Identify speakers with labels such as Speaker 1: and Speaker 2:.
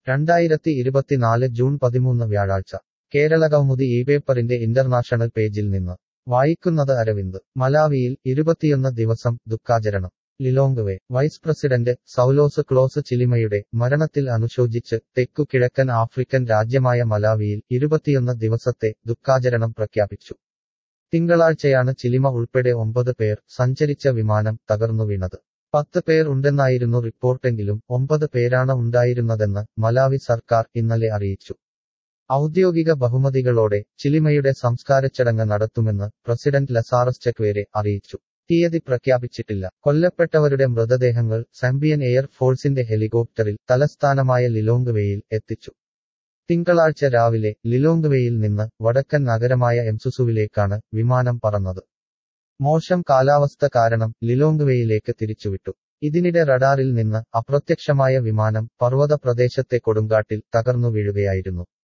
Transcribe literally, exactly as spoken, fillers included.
Speaker 1: രണ്ടായിരത്തി ഇരുപത്തിനാല് ജൂൺ പതിമൂന്ന് വ്യാഴാഴ്ച കേരളകൗമുദി ഈ പേപ്പറിന്റെ ഇന്റർനാഷണൽ പേജിൽ നിന്ന് വായിക്കുന്നത് അരവിന്ദ്. മലാവിയിൽ ഇരുപത്തിയൊന്ന് ദിവസം ദുഃഖാചരണം. Lilongwe. Vice president Saulos Klaus ചിലിമയുടെ മരണത്തിൽ അനുശോചിച്ച് തെക്കു കിഴക്കൻ ആഫ്രിക്കൻ രാജ്യമായ മലാവിയിൽ ഇരുപത്തിയൊന്ന് ദിവസത്തെ ദുഃഖാചരണം പ്രഖ്യാപിച്ചു. തിങ്കളാഴ്ചയാണ് ചിലിമ ഉൾപ്പെടെ ഒമ്പത് പേർ സഞ്ചരിച്ച വിമാനം തകർന്നു വീണത്. പത്ത് പേർ ഉണ്ടെന്നായിരുന്നു റിപ്പോർട്ടെങ്കിലും ഒമ്പത് പേരാണ് ഉണ്ടായിരുന്നതെന്ന് മലാവി സർക്കാർ ഇന്നലെ അറിയിച്ചു. ഔദ്യോഗിക ബഹുമതികളോടെ ചിലിമയുടെ സംസ്കാരച്ചടങ്ങ് നടത്തുമെന്ന് പ്രസിഡന്റ് ലസാറസ് ചെക്വേരെ അറിയിച്ചു. തീയതി പ്രഖ്യാപിച്ചിട്ടില്ല. കൊല്ലപ്പെട്ടവരുടെ മൃതദേഹങ്ങൾ സാംബിയൻ എയർ ഫോഴ്സിന്റെ ഹെലികോപ്റ്ററിൽ തലസ്ഥാനമായ ലിലോങ്വെയിൽ എത്തിച്ചു. തിങ്കളാഴ്ച രാവിലെ ലിലോങ്വെയിൽ നിന്ന് വടക്കൻ നഗരമായ എംസുസുവിലേക്കാണ് വിമാനം പറന്നത്. മോശം കാലാവസ്ഥ കാരണം ലിലോങ്വെയിലേക്ക് തിരിച്ചുവിട്ടു. ഇതിനിടെ റഡാറിൽ നിന്ന് അപ്രത്യക്ഷമായ വിമാനം പർവ്വത പ്രദേശത്തെ കൊടുങ്കാട്ടിൽ തകർന്നു വീഴുകയായിരുന്നു.